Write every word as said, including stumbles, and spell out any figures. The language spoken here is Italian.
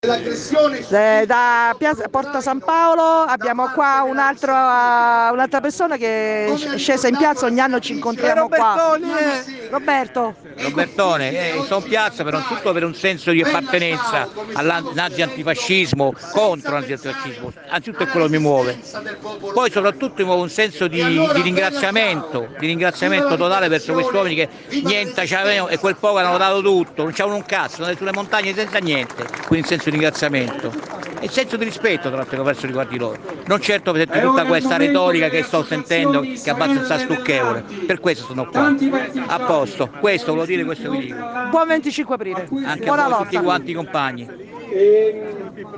Eh, da Piazza Porta San Paolo abbiamo qua un altro, uh, un'altra persona che è scesa in piazza, ogni anno ci incontriamo qua. Roberto. Robertone, eh, sono in piazza per, tutto per un senso di appartenenza al nazi antifascismo, contro l'anzi antifascismo, anzitutto è quello che mi muove. Poi soprattutto mi muove un senso di, di ringraziamento, di ringraziamento totale verso questi uomini che niente c'avevano e quel poco hanno dato tutto, non c'avevano un cazzo, andavano sulle montagne senza niente, quindi il senso di ringraziamento e il senso di rispetto tra l'altro verso riguardi loro, non certo per tutta questa retorica che sto sentendo che è abbastanza stucchevole, per questo sono qua. A posto, questo volevo dire, questo vi dico. Buon venticinque aprile. Anche Buona a voi lotta. tutti quanti compagni.